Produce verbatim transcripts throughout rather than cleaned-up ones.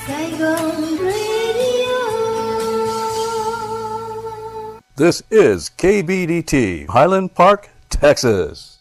Saigon Radio. This is K B D T, Highland Park, Texas.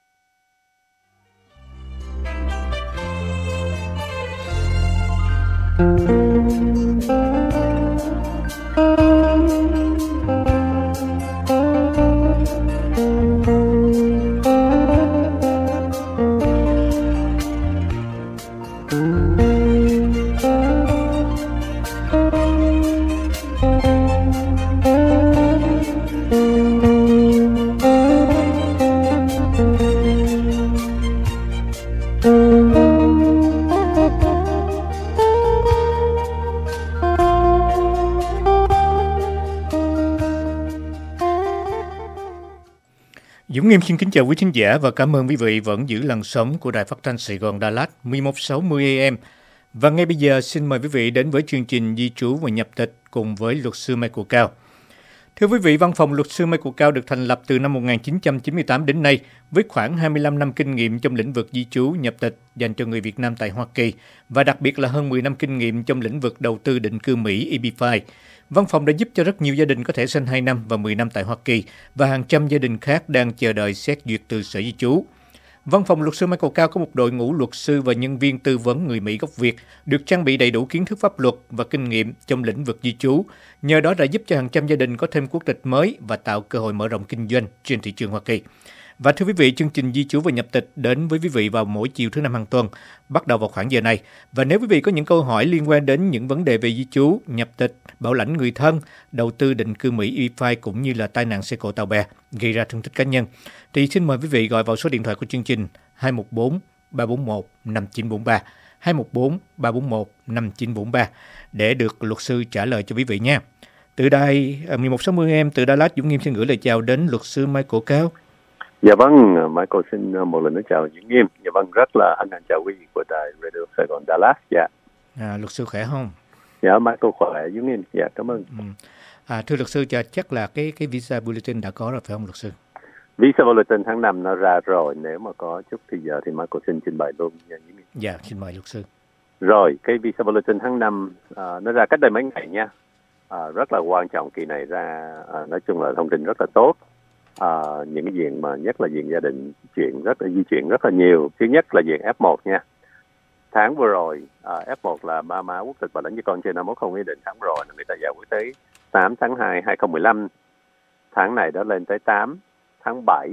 Dũng Nghiêm xin kính chào quý thính giả và cảm ơn quý vị vẫn giữ làn sóng của Đài Phát thanh Sài Gòn Đà Lạt mười một sáu mươi A M. Và ngay bây giờ xin mời quý vị đến với chương trình Di trú và nhập tịch cùng với luật sư Michael Cao. Thưa quý vị, văn phòng luật sư Michael Cao được thành lập từ năm một nghìn chín trăm chín mươi tám đến nay với khoảng hai mươi lăm năm kinh nghiệm trong lĩnh vực di trú nhập tịch dành cho người Việt Nam tại Hoa Kỳ và đặc biệt là hơn mười năm kinh nghiệm trong lĩnh vực đầu tư định cư Mỹ E B năm. Văn phòng đã giúp cho rất nhiều gia đình có thể sinh hai năm và mười năm tại Hoa Kỳ và hàng trăm gia đình khác đang chờ đợi xét duyệt từ Sở Di trú. Văn phòng luật sư Michael Cao có một đội ngũ luật sư và nhân viên tư vấn người Mỹ gốc Việt được trang bị đầy đủ kiến thức pháp luật và kinh nghiệm trong lĩnh vực di trú. Nhờ đó đã giúp cho hàng trăm gia đình có thêm quốc tịch mới và tạo cơ hội mở rộng kinh doanh trên thị trường Hoa Kỳ. Và thưa quý vị, chương trình Di trú và nhập tịch đến với quý vị vào mỗi chiều thứ năm hàng tuần, bắt đầu vào khoảng giờ này. Và nếu quý vị có những câu hỏi liên quan đến những vấn đề về di trú, nhập tịch, bảo lãnh người thân, đầu tư định cư Mỹ E B năm cũng như là tai nạn xe cộ tàu bè gây ra thương tích cá nhân, thì xin mời quý vị gọi vào số điện thoại của chương trình hai một bốn ba bốn một năm chín bốn ba, hai một bốn ba bốn một năm chín bốn ba để được luật sư trả lời cho quý vị nha. Từ đài mười một sáu mươi A M từ Đà Lạt, Dũng Nghiêm xin gửi lời chào đến luật sư Michael Cao. Dạ vâng, Michael xin một lần nữa chào Dũng Nghiêm. Dạ vâng, rất là hân hạnh chào quý vị của đài Radio Sài Gòn Đà Lạt. Dạ. À, luật sư khỏe không? Dạ, Michael khỏe, Dũng Nghiêm. Dạ, cảm ơn. Ừ. À, thưa luật sư, chắc là cái cái visa bulletin đã có rồi phải không luật sư? Visa bulletin tháng năm nó ra rồi, nếu mà có chút thì giờ thì Michael xin trình bày luôn nha Dũng Nghiêm. Dạ, xin mời luật sư. Rồi, cái visa bulletin tháng năm à, nó ra cách đây mấy ngày nha. À, rất là quan trọng, kỳ này ra à, nói chung là thông tin rất là tốt. À, những cái diện mà nhất là diện gia đình chuyển rất là di chuyển rất là nhiều. Thứ nhất là diện F một nha. Tháng vừa rồi à, F một là ba má quốc tịch và lãnh cho con trên năm mốt không ý định. Tháng rồi là người ta giải quyết tới tám tháng hai hai không một lăm. Tháng này đã lên tới tám tháng bảy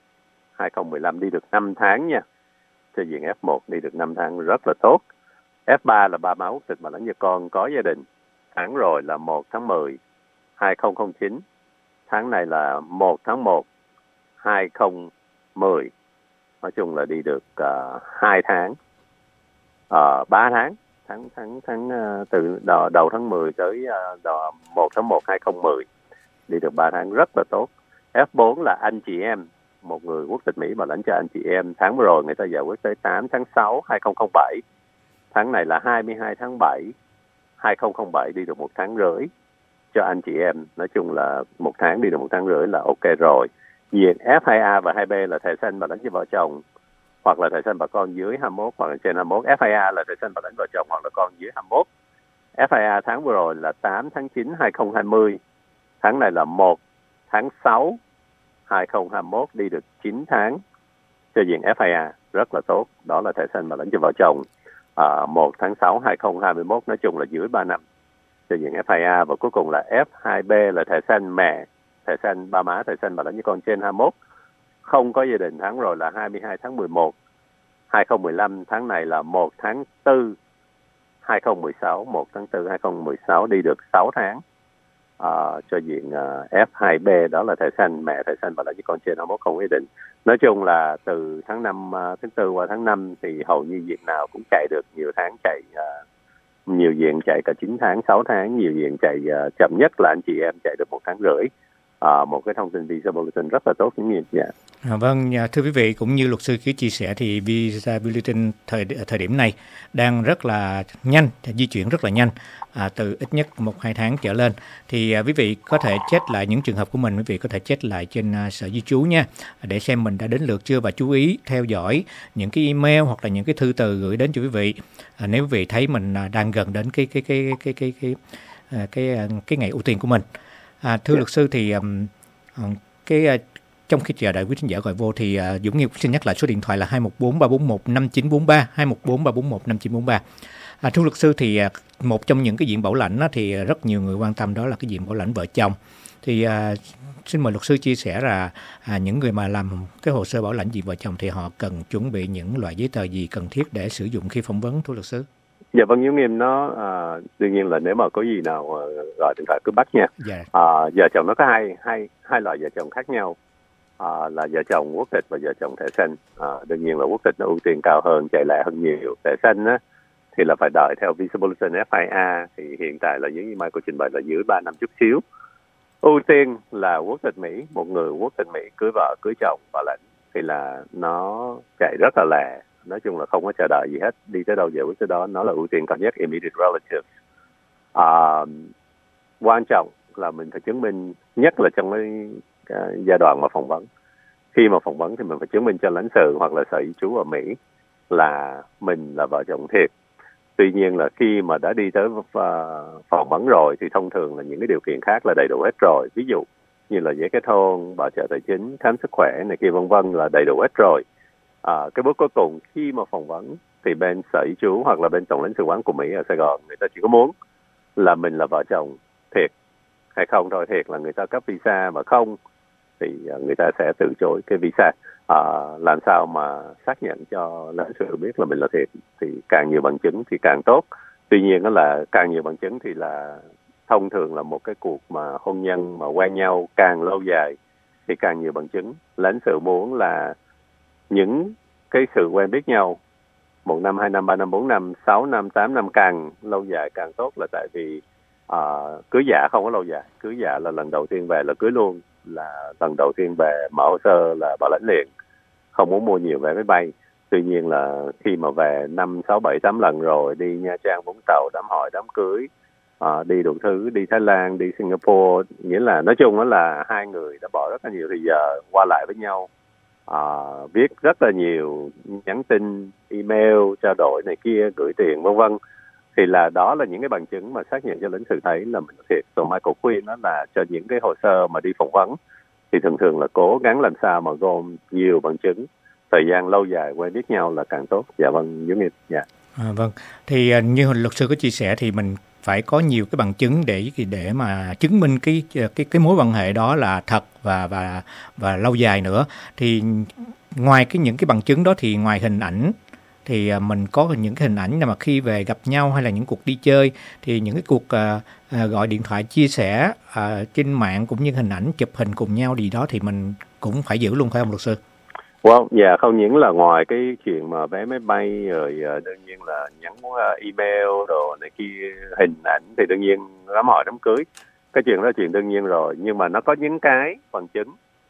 hai không một lăm, đi được năm tháng nha. Cho diện F một đi được năm tháng rất là tốt. F ba là ba má quốc tịch và lãnh cho con có gia đình. Tháng rồi là một tháng mười hai không không chín. Tháng này là một tháng một hai không một không. Nói chung là đi được uh, hai tháng, uh, ba tháng, tháng tháng tháng uh, từ đầu, đầu tháng mười tới uh, đầu một tháng một hai không một không, đi được ba tháng rất là tốt. F bốn là anh chị em, một người quốc tịch Mỹ mà lãnh cho anh chị em. Tháng vừa rồi người ta giải quyết tới tám tháng sáu hai không không bảy. Tháng này là hai mươi hai tháng bảy hai không không bảy, đi được một tháng rưỡi cho anh chị em. Nói chung là một tháng đi được một tháng rưỡi là ok rồi. Diện F hai A và hai B là thẻ xanh và lãnh cho vợ chồng hoặc là thẻ xanh bà con dưới hai mươi mốt hoặc là trên hai mươi mốt. F hai A là thẻ xanh và lãnh vợ chồng hoặc là con dưới hai mươi mốt. F hai A tháng vừa rồi là tám tháng chín hai không hai không. Tháng này là một tháng sáu hai không hai mốt, đi được chín tháng cho diện F hai A rất là tốt. Đó là thẻ xanh và lãnh cho vợ chồng. À, một tháng sáu hai không hai mốt, nói chung là dưới ba năm cho diện F hai A. Và cuối cùng là F hai B là thẻ xanh mẹ, thẻ xanh ba má, thẻ xanh và lãnh cho con trên hai mươi mốt, không có gia đình. Tháng rồi là hai mươi hai tháng mười một hai không một lăm. Tháng này là một tháng tư hai không một sáu, một tháng tư hai không một sáu, đi được sáu tháng. À, cho diện uh, F hai B đó là thẻ xanh mẹ, thẻ xanh và lãnh cho con trên hai mươi mốt không ý định. Nói chung là từ tháng năm, uh, tháng tư qua tháng năm thì hầu như diện nào cũng chạy được. Nhiều tháng chạy uh, nhiều diện chạy cả chín tháng, sáu tháng, nhiều diện chạy uh, chậm nhất là anh chị em chạy được một tháng rưỡi. uh, một cái thông tin visa bulletin rất là tốt những gì. Yeah. À, vâng, thưa quý vị, cũng như luật sư Khiếu chia sẻ thì visa bulletin thời thời điểm này đang rất là nhanh, di chuyển rất là nhanh, à, từ ít nhất một hai tháng trở lên. Thì à, quý vị có thể check lại những trường hợp của mình, quý vị có thể check lại trên à, sở di trú nha, để xem mình đã đến lượt chưa, và chú ý theo dõi những cái email hoặc là những cái thư từ gửi đến cho quý vị. À, nếu quý vị thấy mình à, đang gần đến cái cái cái cái cái cái cái cái, cái, cái ngày ưu tiên của mình. À, thưa yeah. luật sư thì um, cái trong khi chờ đợi quý khán giả gọi vô thì uh, Dũng Nghiệp xin nhắc lại số điện thoại là hai một bốn ba bốn một năm chín bốn ba, hai một bốn ba bốn một năm chín bốn ba. À, thưa luật sư thì uh, một trong những cái diện bảo lãnh đó, thì uh, rất nhiều người quan tâm, đó là cái diện bảo lãnh vợ chồng. Thì uh, xin mời luật sư chia sẻ là uh, những người mà làm cái hồ sơ bảo lãnh diện vợ chồng thì họ cần chuẩn bị những loại giấy tờ gì cần thiết để sử dụng khi phỏng vấn, thưa luật sư? Dạ vâng, Dũng Nghiệp nó uh, đương nhiên là nếu mà có gì nào uh, gọi điện thoại cứ bắt nha. Dạ. Uh, vợ chồng nó có hai hai hai loại vợ chồng khác nhau. À, là vợ chồng quốc tịch và vợ chồng thẻ xanh. À, đương nhiên là quốc tịch nó ưu tiên cao hơn, chạy lẹ hơn nhiều. Thẻ xanh á thì là phải đợi theo visa bulletin ép i a, thì hiện tại là giống như Michael trình bày là dưới ba năm chút xíu. Ưu tiên là quốc tịch Mỹ, một người quốc tịch Mỹ cưới vợ cưới chồng bảo lãnh thì là nó chạy rất là lẹ, nói chung là không có chờ đợi gì hết, đi tới đâu giải quyết tới đó, nó là ưu tiên cao nhất, immediate relative. À, quan trọng là mình phải chứng minh, nhất là trong cái Uh, giai đoạn mà phỏng vấn. Khi mà phỏng vấn thì mình phải chứng minh cho lãnh sự hoặc là sở di trú ở Mỹ là mình là vợ chồng thiệt. Tuy nhiên là khi mà đã đi tới uh, phỏng vấn rồi thì thông thường là những cái điều kiện khác là đầy đủ hết rồi. Ví dụ như là giấy kết hôn, bảo trợ tài chính, khám sức khỏe này kia vân vân là đầy đủ hết rồi. Uh, cái bước cuối cùng khi mà phỏng vấn thì bên sở di trú hoặc là bên tổng lãnh sự quán của Mỹ ở Sài Gòn, người ta chỉ có muốn là mình là vợ chồng thiệt hay không thôi. Thiệt là người ta cấp visa, mà không thì người ta sẽ từ chối cái visa. À, làm sao mà xác nhận cho lãnh sự biết là mình là thiệt, thì càng nhiều bằng chứng thì càng tốt. Tuy nhiên đó là càng nhiều bằng chứng thì là thông thường là một cái cuộc mà hôn nhân mà quen nhau càng lâu dài thì càng nhiều bằng chứng. Lãnh sự muốn là những cái sự quen biết nhau một năm, hai năm, ba năm, bốn năm, sáu năm, tám năm càng lâu dài càng tốt, là tại vì à, cưới giả không có lâu dài. Cưới giả là lần đầu tiên về là cưới luôn, là lần đầu tiên về mở hồ sơ là bảo lãnh liền, không muốn mua nhiều vé máy bay. Tuy nhiên là khi mà về năm, sáu, bảy, tám lần rồi, đi Nha Trang, Vũng Tàu, đám hỏi, đám cưới, à, đi đủ thứ, đi Thái Lan, đi Singapore, nghĩa là nói chung đó là hai người đã bỏ rất là nhiều thời giờ qua lại với nhau, à, viết rất là nhiều nhắn tin, email, trao đổi này kia, gửi tiền vân vân. Thì là đó là những cái bằng chứng mà xác nhận cho lãnh sự thấy là mình thiệt. Rồi Michael khuyên đó là cho những cái hồ sơ mà đi phỏng vấn thì thường thường là cố gắng làm sao mà gồm nhiều bằng chứng, thời gian lâu dài quen biết nhau là càng tốt. Dạ vâng, Dũng Nghiệp. Dạ. À, vâng. Thì như luật sư có chia sẻ thì mình phải có nhiều cái bằng chứng để để mà chứng minh cái cái cái mối quan hệ đó là thật và và và lâu dài nữa. Thì ngoài cái những cái bằng chứng đó thì ngoài hình ảnh thì mình có những cái hình ảnh mà khi về gặp nhau hay là những cuộc đi chơi, thì những cái cuộc uh, uh, gọi điện thoại chia sẻ uh, trên mạng cũng như hình ảnh chụp hình cùng nhau gì đó thì mình cũng phải giữ luôn, phải không luật sư? Well, dạ, không những là ngoài cái chuyện mà vé máy bay rồi, uh, đương nhiên là nhắn uh, email đồ này kia, hình ảnh thì đương nhiên đám hỏi đám cưới, cái chuyện đó là chuyện đương nhiên rồi. Nhưng mà nó có những cái bằng chứng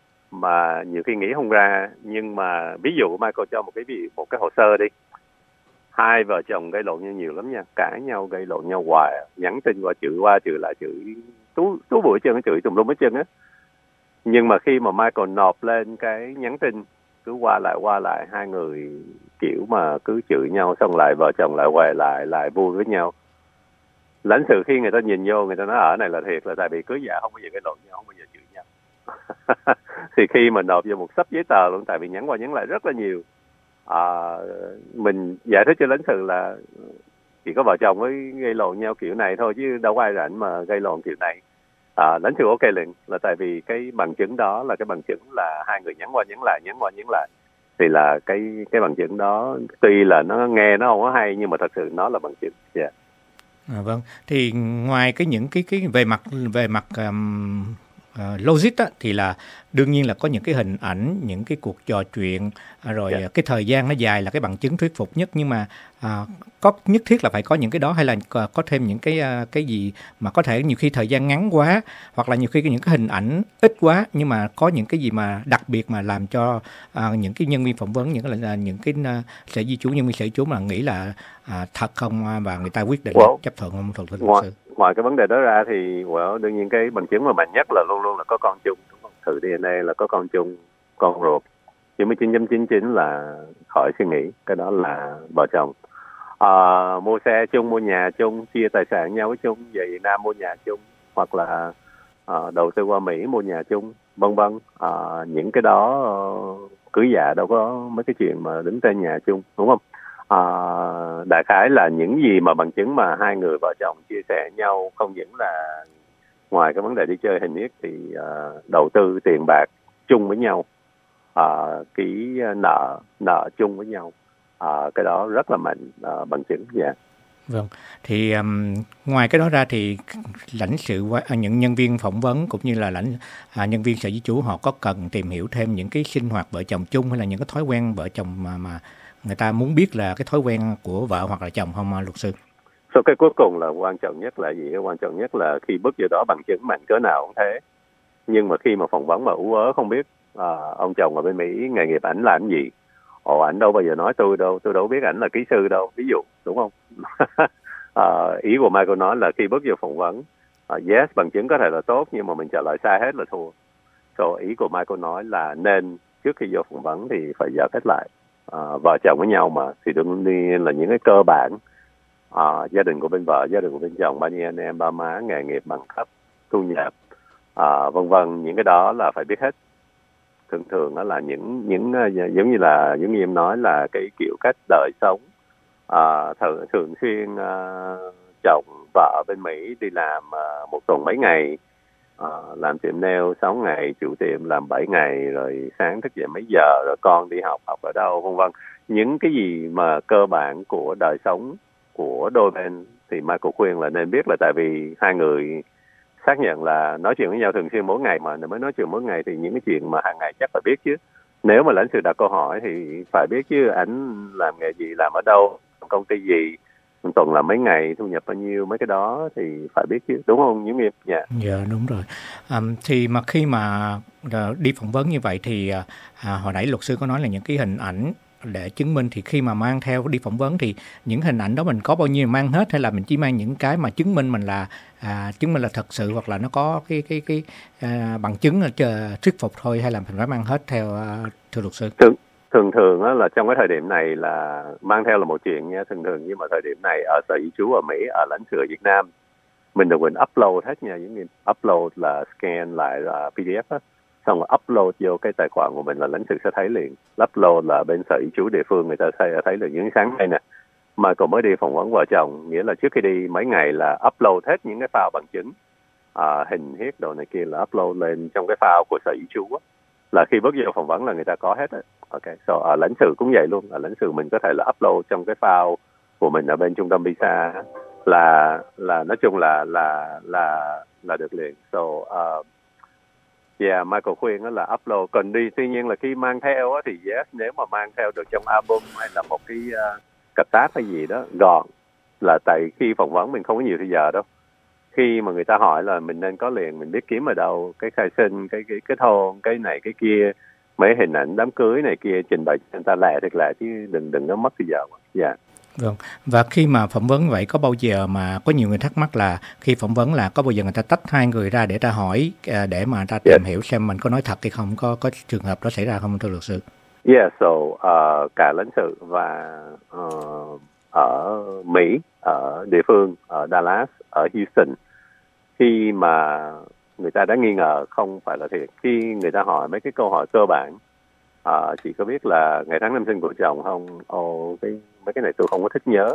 mà nhiều khi nghĩ không ra. Nhưng mà ví dụ Michael cho một cái ví một cái hồ sơ đi, hai vợ chồng gây lộn nhau nhiều lắm nha, cãi nhau gây lộn nhau hoài, nhắn tin qua chửi qua chửi lại, chửi tú tú bụi chân, chửi tùm lum hết chân á. Nhưng mà khi mà Michael nộp lên cái nhắn tin cứ qua lại qua lại, hai người kiểu mà cứ chửi nhau xong lại vợ chồng lại quay lại lại vui với nhau, lãnh sự khi người ta nhìn vô người ta nói ở này là thiệt, là tại vì cưới giả không bao giờ gây lộn nhau, không bao giờ chửi nhau. Thì khi mà nộp vô một sấp giấy tờ luôn, tại vì nhắn qua nhắn lại rất là nhiều, à, mình giải thích cho lãnh sự là chỉ có vợ chồng mới gây lộn nhau kiểu này thôi, chứ đâu có ai rảnh mà gây lộn kiểu này. À, lãnh sự ok liền, là tại vì cái bằng chứng đó là cái bằng chứng là hai người nhắn qua nhắn lại, nhắn qua nhắn lại, thì là cái cái bằng chứng đó tuy là nó nghe nó không có hay nhưng mà thật sự nó là bằng chứng. Yeah. À, vâng. Thì ngoài cái những cái cái về mặt về mặt um, uh, logic á, thì là đương nhiên là có những cái hình ảnh, những cái cuộc trò chuyện, rồi Yeah. cái thời gian nó dài là cái bằng chứng thuyết phục nhất. Nhưng mà uh, có nhất thiết là phải có những cái đó, hay là có, có thêm những cái uh, cái gì mà có thể nhiều khi thời gian ngắn quá, hoặc là nhiều khi những cái hình ảnh ít quá, nhưng mà có những cái gì mà đặc biệt mà làm cho uh, những cái nhân viên phỏng vấn, những cái là những cái uh, sở di trú, nhân viên sở di trú mà nghĩ là uh, thật không, uh, và người ta quyết định Well, chấp thuận không thuận luật ngoài, sư. ngoài cái vấn đề đó ra thì well, đương nhiên cái bằng chứng mà mạnh nhất là luôn luôn là có con chung, đúng không? Thử đê en a là có con chung, con ruột chín mươi chín phẩy chín chín là khỏi suy nghĩ, cái đó là vợ chồng. À, mua xe chung, mua nhà chung, chia tài sản nhau với chung, về Việt Nam mua nhà chung, hoặc là à, đầu tư qua Mỹ mua nhà chung, vân vân. À, những cái đó uh, cưới dạ đâu có mấy cái chuyện mà đứng tên nhà chung, đúng không? À, đại khái là những gì mà bằng chứng mà hai người vợ chồng chia sẻ nhau, không những là ngoài cái vấn đề đi chơi hình yết thì uh, đầu tư tiền bạc chung với nhau, uh, ký nợ nợ chung với nhau, uh, cái đó rất là mạnh uh, bằng chứng. Dạ. Yeah. Vâng, thì um, ngoài cái đó ra thì lãnh sự, những nhân viên phỏng vấn cũng như là lãnh à, nhân viên sở di trú họ có cần tìm hiểu thêm những cái sinh hoạt vợ chồng chung, hay là những cái thói quen vợ chồng mà mà người ta muốn biết là cái thói quen của vợ hoặc là chồng không, luật sư? So, cái cuối cùng là quan trọng nhất là gì? Cái quan trọng nhất là khi bước vô đó bằng chứng mạnh cỡ nào cũng thế. Nhưng mà khi mà phỏng vấn mà ú ớ không biết à, ông chồng ở bên Mỹ nghề nghiệp ảnh làm gì, ồ ảnh đâu bao giờ nói tôi đâu, tôi đâu biết ảnh là kỹ sư đâu, ví dụ, đúng không? à, ý của Michael nói là khi bước vô phỏng vấn, uh, yes, bằng chứng có thể là tốt nhưng mà mình trả lời sai hết là thua. So, ý của Michael nói là nên trước khi vô phỏng vấn thì phải giả kết lại uh, vợ chồng với nhau mà, thì đương nhiên là những cái cơ bản, uh, gia đình của bên vợ, gia đình của bên chồng, bao nhiêu anh em, ba má, nghề nghiệp, bằng cấp, thu nhập, uh, vân vân, những cái đó là phải biết hết. Thường thường đó là những những uh, giống như là giống như em nói là cái kiểu cách đời sống, uh, thường thường xuyên uh, chồng vợ bên Mỹ đi làm uh, một tuần mấy ngày, uh, làm tiệm nail sáu ngày, chủ tiệm làm bảy ngày, rồi sáng thức dậy mấy giờ, rồi con đi học học ở đâu, vân vân. Những cái gì mà cơ bản của đời sống của đôi bên thì Michael khuyên là nên biết, là tại vì hai người xác nhận là nói chuyện với nhau thường xuyên mỗi ngày mà mới nói chuyện mỗi ngày thì những cái chuyện mà hàng ngày chắc phải biết chứ. Nếu mà lãnh sự đặt câu hỏi thì phải biết chứ, ảnh làm nghề gì, làm ở đâu, công ty gì, một tuần làm mấy ngày, thu nhập bao nhiêu, mấy cái đó thì phải biết chứ, đúng không Nhiễm Nghiệp? Dạ. Yeah. Dạ đúng rồi. Um, thì mà khi mà uh, đi phỏng vấn như vậy thì uh, uh, hồi nãy luật sư có nói là những cái hình ảnh để chứng minh, thì khi mà mang theo đi phỏng vấn thì những hình ảnh đó mình có bao nhiêu mang hết, hay là mình chỉ mang những cái mà chứng minh mình là à, chứng minh là thật sự, hoặc là nó có cái cái cái à, bằng chứng là thuyết phục thôi, hay là mình phải mang hết theo, à, thưa luật sư? Thường thường thường á, là trong cái thời điểm này là mang theo là một chuyện nha, thường thường, nhưng mà thời điểm này ở sở di trú ở Mỹ, ở lãnh sự ở Việt Nam, mình được quyền upload hết nha, giống như upload là scan lại là pê đê ép á, xong rồi upload vô cái tài khoản của mình là lãnh sự sẽ thấy liền. Upload là bên sở di trú địa phương người ta thấy, thấy được. Những sáng nay nè, mà còn mới đi phỏng vấn vợ chồng, nghĩa là trước khi đi mấy ngày là upload hết những cái file bằng chứng, à, hình hiết đồ này kia là upload lên trong cái file của sở di trú á, là khi bước vô phỏng vấn là người ta có hết á. Ok, so ở lãnh sự cũng vậy luôn, ở lãnh sự mình có thể là upload trong cái file của mình ở bên trung tâm visa, là là nói chung là là là là được liền. So uh, yeah, Michael khuyên đó là upload. Còn đi, tuy nhiên là khi mang theo á, thì yes, nếu mà mang theo được trong album hay là một cái uh, cặp tác hay gì đó gọn, là tại khi phỏng vấn mình không có nhiều thời giờ đâu. Khi mà người ta hỏi là mình nên có liền, mình biết kiếm ở đâu, cái khai sinh, cái cái kết hôn, cái này cái kia, mấy hình ảnh đám cưới này kia trình bày cho người ta lẹ thiệt lẹ, chứ đừng đừng có mất thời giờ. Dạ. Yeah. Vâng. Và khi mà phỏng vấn vậy, có bao giờ mà có nhiều người thắc mắc là khi phỏng vấn là có bao giờ người ta tách hai người ra để ta hỏi, để mà ta tìm yeah. hiểu xem mình có nói thật hay không, có có trường hợp đó xảy ra không, thưa luật sư? Yeah, so uh, cả lãnh sự và uh, ở Mỹ, ở địa phương, ở Dallas, ở Houston, khi mà người ta đã nghi ngờ không phải là thiệt, khi người ta hỏi mấy cái câu hỏi cơ bản, uh, chị có biết là ngày tháng năm sinh của chồng không? Ồ, oh, cái mấy cái này tôi không có thích nhớ.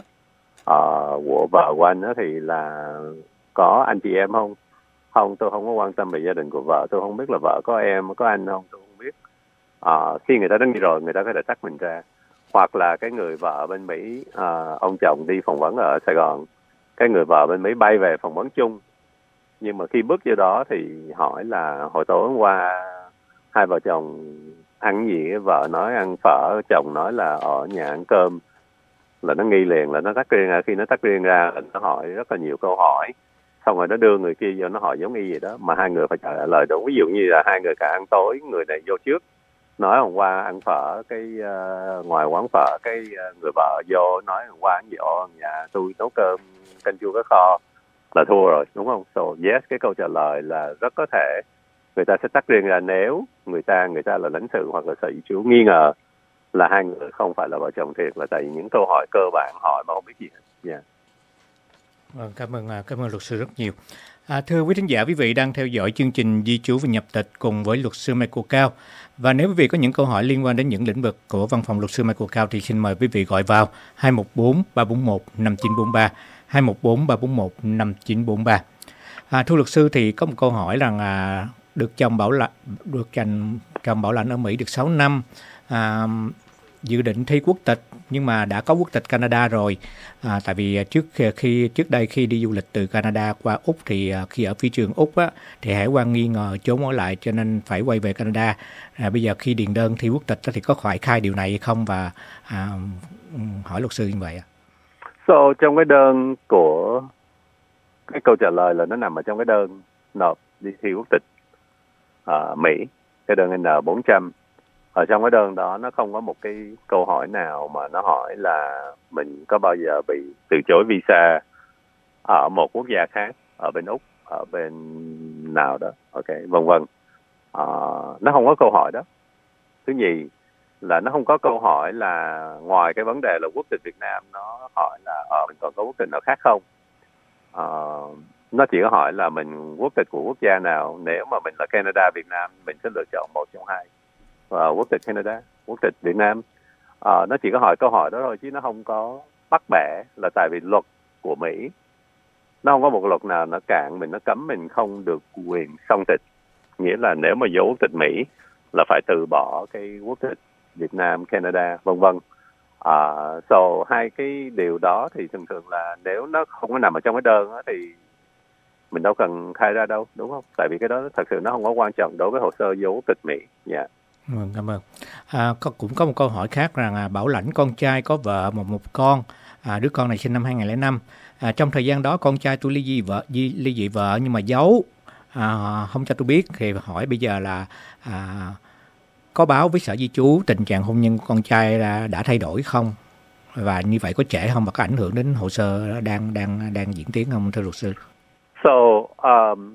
Uh, của vợ của anh đó thì là có anh chị em không? Không, tôi không có quan tâm về gia đình của vợ, tôi không biết là vợ có em, có anh không, tôi không biết. Uh, khi người ta đã nghi rồi, người ta có thể tách mình ra. Hoặc là cái người vợ bên Mỹ, uh, ông chồng đi phỏng vấn ở Sài Gòn, cái người vợ bên Mỹ bay về phỏng vấn chung, Nhưng mà khi bước vô đó thì hỏi là hồi tối hôm qua hai vợ chồng ăn gì, vợ nói ăn phở, chồng nói là ở nhà ăn cơm, là nó nghi liền, là nó tách riêng ra. Khi nó tách riêng ra là nó hỏi rất là nhiều câu hỏi, xong rồi nó đưa người kia vô, nó hỏi giống y gì đó mà hai người phải trả lời đúng. Ví dụ như là hai người cả ăn tối, người này vô trước nói hôm qua ăn phở, cái uh, ngoài quán phở, cái uh, người vợ vô nói hôm qua ăn gì, ở nhà tôi nấu cơm canh chua cá kho, là thua rồi, đúng không? So yes, cái câu trả lời là rất có thể người ta sẽ tách riêng ra nếu người ta người ta là lãnh sự hoặc là sở di trú nghi ngờ là hai người không phải là vợ chồng thiệt, là tại vì những câu hỏi cơ bản hỏi mà không biết gì hết. Yeah. Vâng, cảm ơn cảm ơn luật sư rất nhiều. À, thưa quý thính giả, quý vị đang theo dõi chương trình Di trú và nhập tịch cùng với luật sư Michael Cao. Và nếu quý vị có những câu hỏi liên quan đến những lĩnh vực của văn phòng luật sư Michael Cao thì xin mời quý vị gọi vào hai một bốn ba bốn một năm chín bốn ba, hai một bốn ba bốn một năm chín bốn ba. À, thưa luật sư, thì có một câu hỏi rằng à, được chồng bảo lãnh được chồng chồng bảo lãnh ở Mỹ được sáu năm, à, dự định thi quốc tịch nhưng mà đã có quốc tịch Canada rồi. À, tại vì trước khi trước đây khi đi du lịch từ Canada qua Úc thì khi ở phi trường Úc á, thì hải quan nghi ngờ trốn ở lại cho nên phải quay về Canada. À, bây giờ khi điền đơn thi quốc tịch thì có phải khai điều này hay không, và à, hỏi luật sư như vậy ạ? So trong cái đơn của cái câu trả lời là nó nằm ở trong cái đơn nộp đi thi quốc tịch ở Mỹ, cái đơn N bốn trăm. Ở trong cái đơn đó nó không có một cái câu hỏi nào mà nó hỏi là mình có bao giờ bị từ chối visa ở một quốc gia khác, ở bên Úc, ở bên nào đó, ok, vân vân. À, nó không có câu hỏi đó. Thứ nhì là nó không có câu hỏi là ngoài cái vấn đề là quốc tịch Việt Nam, nó hỏi là ờ mình còn có quốc tịch nào khác không. À, nó chỉ có hỏi là mình quốc tịch của quốc gia nào. Nếu mà mình là Canada, Việt Nam, mình sẽ lựa chọn một trong hai. Uh, quốc tịch Canada, quốc tịch Việt Nam. Uh, nó chỉ có hỏi câu hỏi đó thôi, chứ nó không có bắt bẻ, là tại vì luật của Mỹ nó không có một luật nào nó cản mình, nó cấm mình không được quyền song tịch. Nghĩa là nếu mà vô quốc tịch Mỹ là phải từ bỏ cái quốc tịch Việt Nam, Canada, vân vân. Uh, so hai cái điều đó thì thường thường là nếu nó không có nằm ở trong cái đơn đó, thì mình đâu cần khai ra đâu, đúng không? Tại vì cái đó thật sự nó không có quan trọng đối với hồ sơ vô quốc tịch Mỹ. Dạ. Yeah. Vâng, cảm ơn. À, có, cũng có một câu hỏi khác rằng à, bảo lãnh con trai có vợ một một con, à, đứa con này sinh năm hai không không năm. À, trong thời gian đó con trai tôi ly dị vợ, ly, ly dị vợ nhưng mà giấu, à, không cho tôi biết. Thì hỏi bây giờ là à, có báo với sở di trú tình trạng hôn nhân của con trai đã, đã thay đổi không? Và như vậy có trễ không, và có ảnh hưởng đến hồ sơ đang đang đang diễn tiến không, thưa luật sư? So um,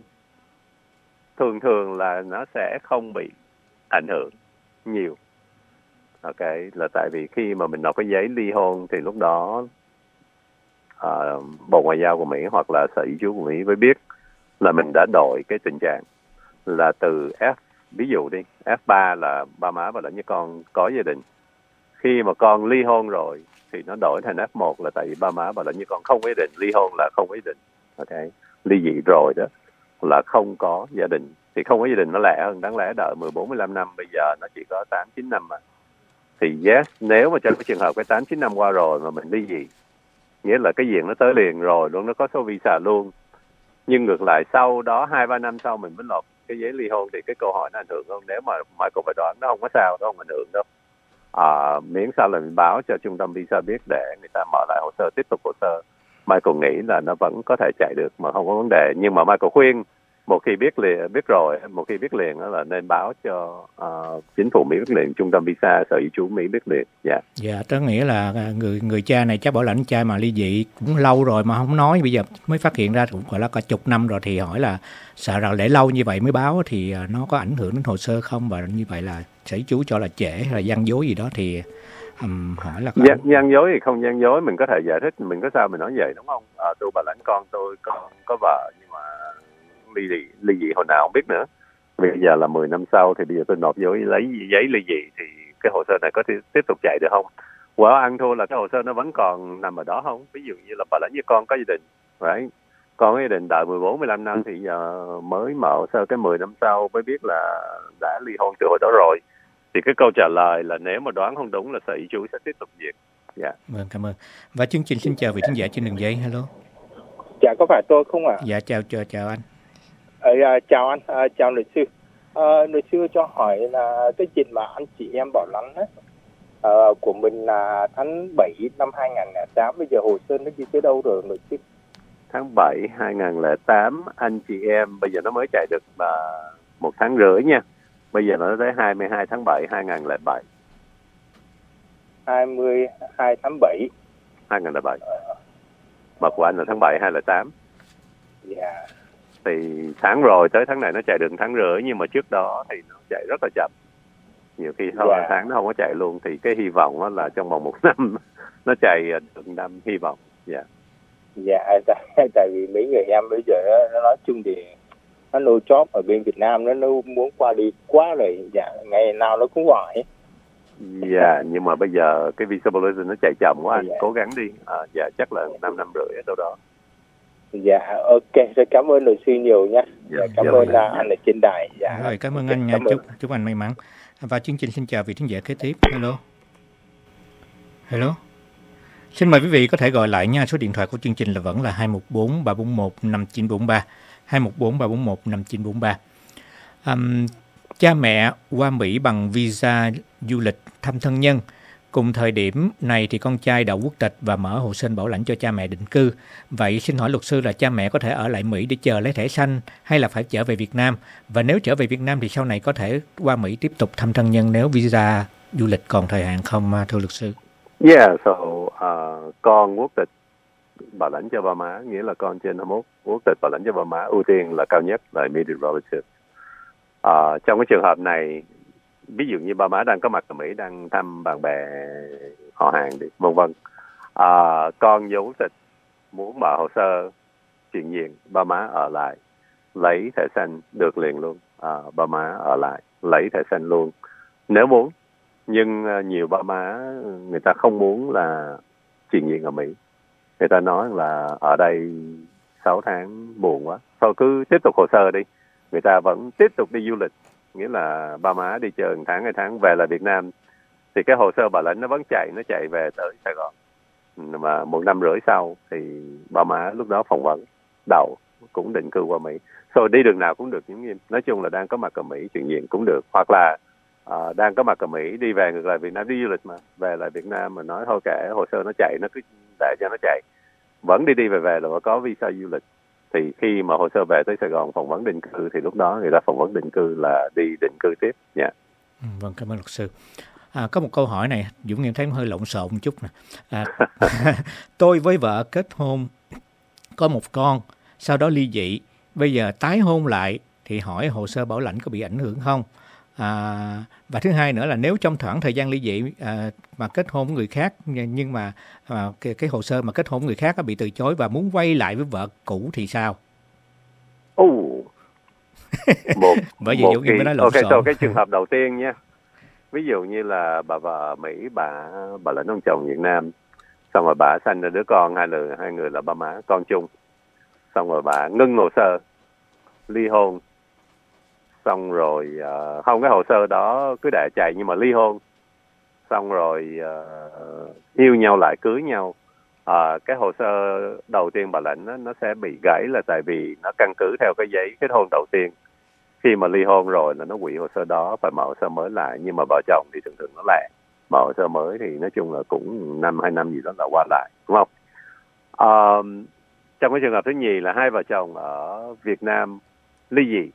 thường thường là nó sẽ không bị ảnh hưởng nhiều. Ok, là tại vì khi mà mình nộp cái giấy ly hôn thì lúc đó uh, Bộ Ngoại giao của Mỹ hoặc là Sở Di trú của Mỹ mới biết là mình đã đổi cái tình trạng là từ F, ví dụ đi, F ba là ba má và lẫn với con có gia đình. Khi mà con ly hôn rồi thì nó đổi thành F một, là tại vì ba má và lẫn với con không có gia đình. Ly hôn là không có gia đình. Ok, ly dị rồi đó là không có gia đình. Thì không có gia đình nó lẻ hơn, đáng lẽ đợi mười bốn mười lăm năm, bây giờ nó chỉ có tám chín năm mà. Thì yes, nếu mà trong cái trường hợp cái tám chín năm qua rồi mà mình ly dị, nghĩa là cái diện nó tới liền rồi luôn, nó có số visa luôn. Nhưng ngược lại sau đó hai ba năm sau mình mới nộp cái giấy ly hôn thì cái câu hỏi nó ảnh hưởng không? Nếu mà Michael phải đoán nó không có sao, nó không ảnh hưởng đâu. À, miễn sao là mình báo cho trung tâm visa biết để người ta mở lại hồ sơ, tiếp tục hồ sơ. Michael nghĩ là nó vẫn có thể chạy được mà không có vấn đề. Nhưng mà Michael khuyên một khi biết liền biết rồi, một khi biết liền đó là nên báo cho uh, chính phủ Mỹ biết liền, trung tâm visa, sở di trú Mỹ biết liền. Dạ. Yeah. Dạ, tức nghĩa là người người cha này chắc bảo lãnh trai mà ly dị cũng lâu rồi mà không nói, bây giờ mới phát hiện ra, cũng gọi là cả chục năm rồi, thì hỏi là sợ rằng để lâu như vậy mới báo thì nó có ảnh hưởng đến hồ sơ không, và như vậy là sở di trú cho là trễ hay là gian dối gì đó thì um, hỏi là gian, gian dối thì không gian dối, mình có thể giải thích, mình có sao mình nói vậy, đúng không? À, tôi bảo lãnh con tôi, con có vợ nhưng mà ly dị, ly dị hồi nào không biết nữa. Bây giờ là mười năm sau thì bây giờ tôi nộp vô lấy giấy ly dị thì cái hồ sơ này có thể tiếp tục chạy được không? Well, ăn thua là cái hồ sơ nó vẫn còn nằm ở đó không? Ví dụ như là bà lãnh với con có gia đình, right? Con có gia đình đợi mười bốn mười lăm năm thì giờ mới mở hồ sơ cái mười năm sau mới biết là đã ly hôn từ hồi đó rồi. Thì cái câu trả lời là nếu mà đoán không đúng là sở di trú sẽ tiếp tục duyệt. Dạ. Yeah. Vâng, cảm ơn. Và chương trình xin chào vị khán giả trên đường dây. Hello. Dạ, có phải tôi không ạ? À? Dạ, chào, chào, chào anh. À, chào anh, à, chào luật sư. À, luật sư cho hỏi là cái chuyện mà anh chị em bảo lãnh á, à, của mình là tháng bảy năm hai nghìn không trăm lẻ tám, bây giờ hồ sơ nó đi tới đâu rồi luật sư? Tháng bảy hai nghìn không trăm lẻ tám, anh chị em bây giờ nó mới chạy được là một tháng rưỡi nha. Bây giờ nó tới hai mươi hai tháng bảy hai nghìn không trăm lẻ bảy. hai mươi hai tháng bảy hai nghìn không trăm lẻ bảy. Mà của anh là tháng bảy hai nghìn không trăm lẻ tám. Dạ. Thì tháng rồi tới tháng này nó chạy được tháng rưỡi, nhưng mà trước đó thì nó chạy rất là chậm. Nhiều khi sau Dạ. tháng nó không có chạy luôn. Thì cái hy vọng đó là trong vòng một năm nó chạy được năm, hy vọng. Dạ. Dạ, tại, tại vì mấy người em bây giờ nó, nó nói chung thì nó no job ở bên Việt Nam, nó, nó muốn qua đi quá rồi. Dạ, ngày nào nó cũng gọi. Dạ, nhưng mà bây giờ cái visa bulletin nó chạy chậm quá, anh Dạ. cố gắng đi. À, dạ, chắc là năm năm rưỡi ở đâu đó. Dạ, ok, rất cảm ơn luật sư nhiều nha. Dạ, Dạ, cảm dạ, ơn dạ. là anh ở trên đài. Dạ. Rồi, cảm ơn Ok, anh nha. cảm ơn. Chúc chúc anh may mắn. Và chương trình xin chào vị khán giả kế tiếp. Hello. Hello. Xin mời quý vị có thể gọi lại nha. Số điện thoại của chương trình là vẫn là hai một bốn ba bốn một năm chín bốn ba. hai một bốn ba bốn một năm chín bốn ba. Um, cha mẹ qua Mỹ bằng visa du lịch thăm thân nhân. Cùng thời điểm này thì con trai đậu quốc tịch và mở hồ sơ bảo lãnh cho cha mẹ định cư. Vậy xin hỏi luật sư là cha mẹ có thể ở lại Mỹ để chờ lấy thẻ xanh hay là phải trở về Việt Nam? Và nếu trở về Việt Nam thì sau này có thể qua Mỹ tiếp tục thăm thân nhân nếu visa du lịch còn thời hạn không, thưa luật sư? Yeah, so uh, con quốc tịch bảo lãnh cho ba má, nghĩa là con trên hai mươi mốt quốc tịch bảo lãnh cho ba má, ưu tiên là cao nhất là immediate relative. Uh, trong cái trường hợp này, ví dụ như ba má đang có mặt ở Mỹ, đang thăm bạn bè họ hàng đi, vân vân. Uh, con vô quốc tịch muốn mở hồ sơ chuyển diện, ba má ở lại lấy thẻ xanh được liền luôn. Uh, ba má ở lại lấy thẻ xanh luôn nếu muốn. Nhưng uh, nhiều ba má người ta không muốn là chuyển diện ở Mỹ. Người ta nói là ở đây sáu tháng buồn quá, thôi cứ tiếp tục hồ sơ đi. Người ta vẫn tiếp tục đi du lịch, nghĩa là ba má đi chơi một tháng, hai tháng về là Việt Nam. Thì cái hồ sơ bảo lãnh nó vẫn chạy, nó chạy về tới Sài Gòn. Mà một năm rưỡi sau thì ba má lúc đó phỏng vấn, đậu, cũng định cư qua Mỹ. Rồi đi đường nào cũng được. Nói chung là đang có mặt ở Mỹ chuyển diện cũng được. Hoặc là uh, đang có mặt ở Mỹ đi về ngược lại Việt Nam, đi du lịch mà, về lại Việt Nam mà nói thôi kệ, hồ sơ nó chạy, nó cứ để cho nó chạy. Vẫn đi đi về về là có visa du lịch. Thì khi mà hồ sơ về tới Sài Gòn phỏng vấn định cư thì lúc đó người ta phỏng vấn định cư là đi định cư tiếp. Yeah. Ừ, vâng, cảm ơn luật sư. À, có một câu hỏi này, Dũng em thấy hơi lộn xộn một chút nè. À, tôi với vợ kết hôn, có một con, sau đó ly dị, bây giờ tái hôn lại thì hỏi hồ sơ bảo lãnh có bị ảnh hưởng không? À, và thứ hai nữa là nếu trong khoảng thời gian ly dị à, mà kết hôn với người khác, nhưng mà à, cái, cái hồ sơ mà kết hôn với người khác bị từ chối và muốn quay lại với vợ cũ thì sao? Ồ, một, bởi vì một Dũng em mới nói lộn ok, xộn. so cái trường hợp đầu tiên nha. Ví dụ như là bà vợ Mỹ, bà bà lãnh ông chồng Việt Nam, xong rồi bà sanh ra đứa con, hai người hai người là ba má con chung, xong rồi bà ngưng hồ sơ ly hôn, xong rồi uh, không, cái hồ sơ đó cứ để chạy nhưng mà ly hôn, xong rồi uh, yêu nhau lại, cưới nhau. Uh, cái hồ sơ đầu tiên bà lãnh nó, nó sẽ bị gãy là tại vì nó căn cứ theo cái giấy kết hôn đầu tiên. Khi mà ly hôn rồi là nó hủy hồ sơ đó, phải mở hồ sơ mới lại. Nhưng mà vợ chồng thì thường thường nó lẹ, mở hồ sơ mới thì nói chung là cũng năm hai năm gì đó là qua lại, đúng không? Uh, trong cái trường hợp thứ nhì là hai vợ chồng ở Việt Nam ly dị,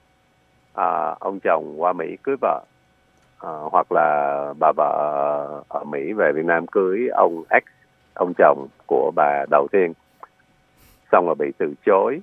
uh, ông chồng qua Mỹ cưới vợ, uh, hoặc là bà vợ ở Mỹ về Việt Nam cưới ông ex, ông chồng của bà đầu tiên, xong rồi bị từ chối.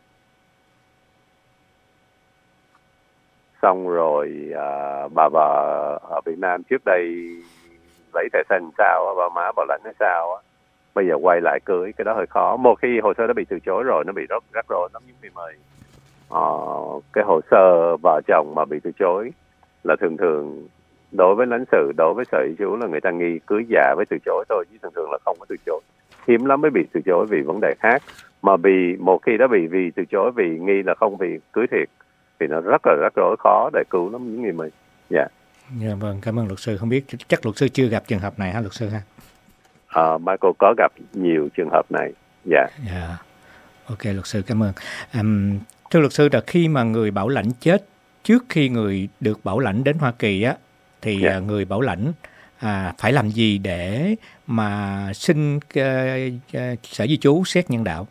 Xong rồi uh, bà vợ ở Việt Nam trước đây lấy thẻ xanh sao, ba má bảo lãnh hay sao, bây giờ quay lại cưới, cái đó hơi khó. Một khi hồ sơ đã bị từ chối rồi, nó bị rất rắc rối lắm. Những người uh, cái hồ sơ vợ chồng mà bị từ chối là thường thường đối với lãnh sự, đối với sở di trú là người ta nghi cưới già với từ chối thôi, chứ thường thường là không có từ chối. Hiếm lắm mới bị từ chối vì vấn đề khác. Mà vì một khi đã bị vì từ chối vì nghi là không vì cưới thiệt thì nó rất là rắc rối, khó để cứu lắm những người mình. Dạ. Yeah. Dạ vâng, cảm ơn luật sư. Không biết chắc luật sư chưa gặp trường hợp này hả luật sư ha? Uh, Michael có gặp nhiều trường hợp này. Dạ. Yeah. Yeah. Ok, luật sư cảm ơn. Um, Thưa luật sư, là khi mà người bảo lãnh chết trước khi người được bảo lãnh đến Hoa Kỳ á, thì Yeah. người bảo lãnh à, phải làm gì để mà xin uh, uh, Sở Di trú xét nhân đạo?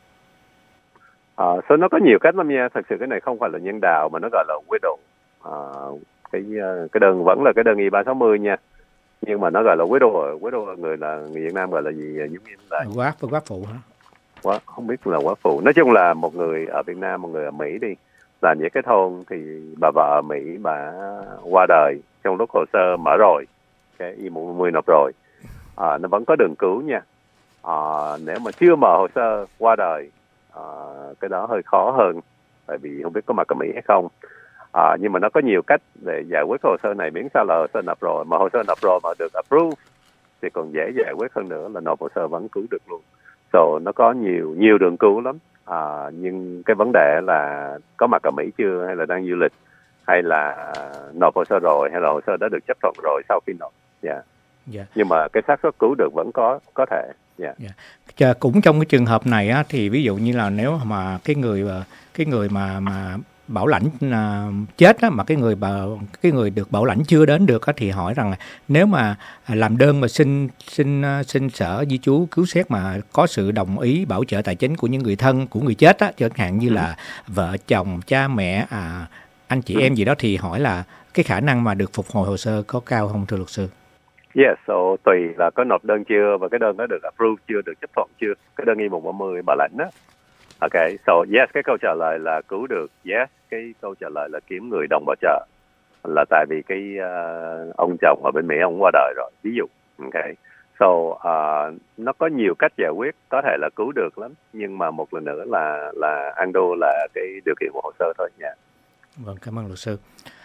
À, so nó có nhiều cách lắm nha. Thật sự cái này không phải là nhân đạo mà nó gọi là widow. À, cái cái đơn vẫn là cái đơn Y ba sáu mươi nha, nhưng mà nó gọi là widow. Widow người là người Việt Nam gọi là gì, giống như là Quá quá phụ hả? quá không biết là quá phụ. Nói chung là một người ở Việt Nam, một người ở Mỹ đi, là những cái thôn thì bà vợ ở Mỹ bà qua đời trong lúc hồ sơ mở rồi, cái Y một mươi nộp rồi, à, nó vẫn có đường cứu nha. À, nếu mà chưa mở hồ sơ qua đời, à, cái đó hơi khó hơn, tại vì không biết có mặt ở Mỹ hay không. À, nhưng mà nó có nhiều cách để giải quyết hồ sơ này, miễn sao là hồ sơ nộp rồi, mà hồ sơ nộp rồi mà được approve thì còn dễ giải quyết hơn nữa, là nộp hồ sơ vẫn cứu được luôn. So nó có nhiều nhiều đường cứu lắm. À, nhưng cái vấn đề là có mặt ở Mỹ chưa, hay là đang du lịch, hay là nộp hồ sơ rồi, hay là hồ sơ đã được chấp thuận rồi sau khi nộp. Yeah. Dạ. Nhưng mà cái xác suất cứu được vẫn có có thể. Yeah. Dạ. Chà, cũng trong cái trường hợp này á, thì ví dụ như là nếu mà cái người cái người mà mà bảo lãnh à, chết á, mà cái người bảo cái người được bảo lãnh chưa đến được á, thì hỏi rằng là nếu mà làm đơn mà xin xin xin Sở Di trú cứu xét mà có sự đồng ý bảo trợ tài chính của những người thân của người chết á, chẳng hạn như ừ. là vợ chồng, cha mẹ, à, anh chị ừ. em gì đó, thì hỏi là cái khả năng mà được phục hồi hồ sơ có cao không, thưa luật sư? Yes, so tùy là có nộp đơn chưa và cái đơn đó được approve chưa, được chấp thuận chưa. Cái đơn Y một ba mươi bảo lãnh đó. Ok, so yes, cái câu trả lời là cứu được. Yes, cái câu trả lời là kiếm người đồng bảo trợ, là tại vì cái uh, ông chồng ở bên Mỹ ông qua đời rồi, ví dụ. Ok, so uh, nó có nhiều cách giải quyết, có thể là cứu được lắm, nhưng mà một lần nữa là là ăn đô là cái điều kiện của hồ sơ thôi nha. Vâng, cảm ơn luật sư.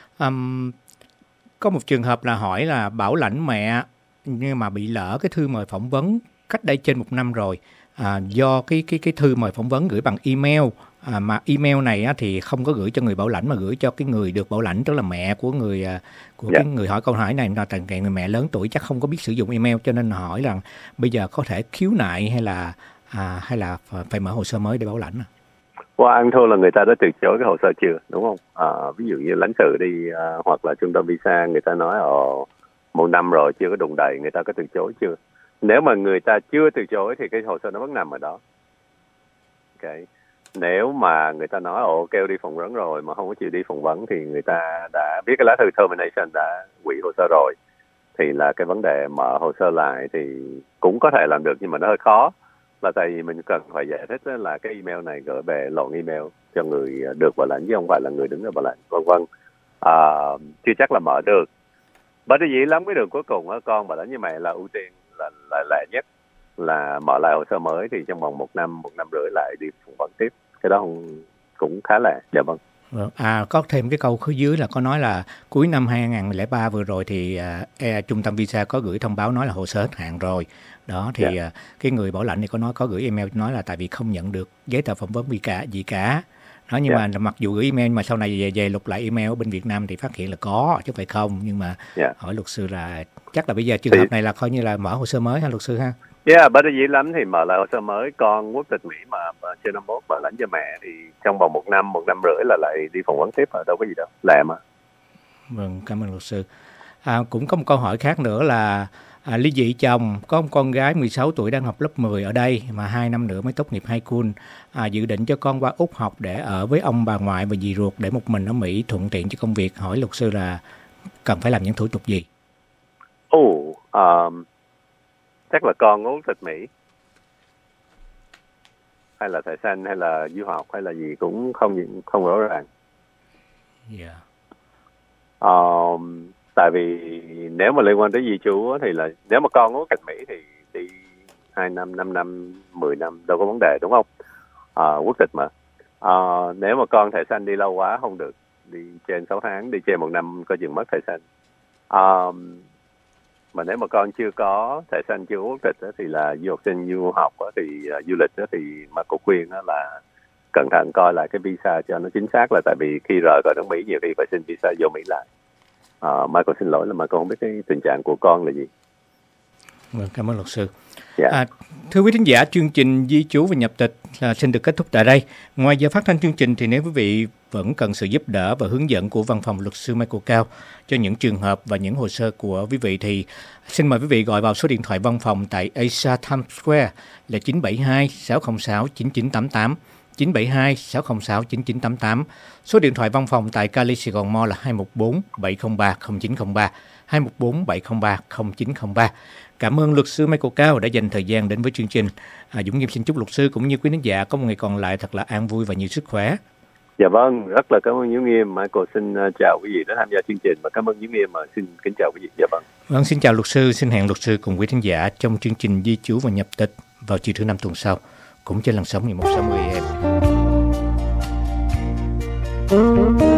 Um, có một trường hợp là hỏi là bảo lãnh mẹ nhưng mà bị lỡ cái thư mời phỏng vấn cách đây trên một năm rồi. À, do cái cái cái thư mời phỏng vấn gửi bằng email, à, mà email này á, thì không có gửi cho người bảo lãnh mà gửi cho cái người được bảo lãnh, tức là mẹ của người của yeah. cái người hỏi câu hỏi này, là tình trạng người mẹ lớn tuổi chắc không có biết sử dụng email, cho nên hỏi rằng bây giờ có thể khiếu nại hay là à, hay là phải mở hồ sơ mới để bảo lãnh. Qua ăn thua là người ta đã từ chối cái hồ sơ chưa, đúng không? À, ví dụ như lãnh sự đi, à, hoặc là trung tâm visa, người ta nói ồ một năm rồi chưa có đụng đầy, người ta có từ chối chưa? Nếu mà người ta chưa từ chối thì cái hồ sơ nó vẫn nằm ở đó. Okay. Nếu mà người ta nói ồ kêu đi phỏng vấn rồi mà không có chịu đi phỏng vấn thì người ta đã viết cái lá thư termination, đã hủy hồ sơ rồi, thì là cái vấn đề mở hồ sơ lại thì cũng có thể làm được, nhưng mà nó hơi khó, là tại vì mình cần phải giải thích là cái email này gửi về lộn email cho người được bảo lãnh chứ không phải là người đứng ra bảo lãnh, vân vân. À, chưa chắc là mở được. Bởi vì lắm cái đường cuối cùng á, con bảo lãnh như mẹ là ưu tiên, là là lệ nhất là mở lại hồ sơ mới, thì trong vòng một năm, một năm rưỡi lại đi phỏng vấn tiếp. Cái đó không, cũng khá lẹ. Dạ vâng. À, có thêm cái câu phía dưới là có nói là cuối năm hai không không ba vừa rồi thì à, e, trung tâm visa có gửi thông báo nói là hồ sơ hết hạn rồi. Đó thì yeah. à, cái người bảo lãnh thì có nói có gửi email nói là tại vì không nhận được giấy tờ phỏng vấn gì cả gì cả. Đó, nhưng yeah. mà mặc dù gửi email mà sau này về về lục lại email ở bên Việt Nam thì phát hiện là có chứ không phải không, nhưng mà yeah. hỏi luật sư là chắc là bây giờ trường thì... hợp này là coi như là mở hồ sơ mới ha luật sư ha? Dạ, yeah, bất đắc dĩ lắm thì mở lại hồ sơ mới. Con quốc tịch Mỹ mà trên năm mốt bảo lãnh cho mẹ thì trong vòng một năm, một năm rưỡi là lại đi phỏng vấn tiếp, ở đâu có gì đâu, làm mà. Vâng, cảm ơn luật sư. À, cũng có một câu hỏi khác nữa là à, ly dị chồng, có một con gái mười sáu tuổi đang học lớp mười ở đây mà hai năm nữa mới tốt nghiệp high school, à, dự định cho con qua Úc học để ở với ông bà ngoại và dì ruột để một mình ở Mỹ thuận tiện cho công việc. Hỏi luật sư là cần phải làm những thủ tục gì? Ồ, oh, um... chắc là con quốc tịch Mỹ, hay là thẻ xanh, hay là du học, hay là gì cũng không không rõ ràng. Yeah. Um, tại vì nếu mà liên quan tới di trú thì là nếu mà con quốc tịch Mỹ thì đi hai năm, năm năm, mười năm đâu có vấn đề, đúng không? Uh, quốc tịch mà. Uh, nếu mà con thẻ xanh đi lâu quá không được, đi trên sáu tháng, đi trên một năm có chừng mất thẻ xanh. Um, Mà nếu mà con chưa có thẻ xanh, chưa có quốc tịch thì là du học sinh, du học thì uh, du lịch thì mà cô khuyên là cẩn thận coi lại cái visa cho nó chính xác, là tại vì khi rời khỏi nước Mỹ nhiều khi phải xin visa vô Mỹ lại. Uh, Michael xin lỗi là Michael không biết cái tình trạng của con là gì. Vâng, cảm ơn luật sư. Yeah. À, thưa quý thính giả, chương trình Di trú và nhập tịch là xin được kết thúc tại đây. Ngoài giờ phát thanh chương trình thì nếu quý vị vẫn cần sự giúp đỡ và hướng dẫn của văn phòng luật sư Michael Cao cho những trường hợp và những hồ sơ của quý vị thì xin mời quý vị gọi vào số điện thoại văn phòng tại Asia Times Square là chín bảy hai sáu không sáu chín chín tám tám, chín bảy hai sáu không sáu chín chín tám tám. Số điện thoại văn phòng tại Cali Sài Gòn Mall là hai một bốn bảy không ba không chín không ba, hai một bốn bảy không ba không chín không ba. Cảm ơn luật sư Michael Cao đã dành thời gian đến với chương trình. À, Dũng Nghiêm xin chúc luật sư cũng như quý khán giả có một ngày còn lại thật là an vui và nhiều sức khỏe. Dạ vâng, rất là cảm ơn Dũng Nghiêm. Michael xin chào quý vị đã tham gia chương trình và cảm ơn Dũng Nghiêm mà xin kính chào quý vị. Dạ vâng. Vâng, xin chào luật sư, xin hẹn luật sư cùng quý khán giả trong chương trình Di trú và nhập tịch vào chiều thứ năm tuần sau, cũng trên làn sóng mười một sáu mươi a em.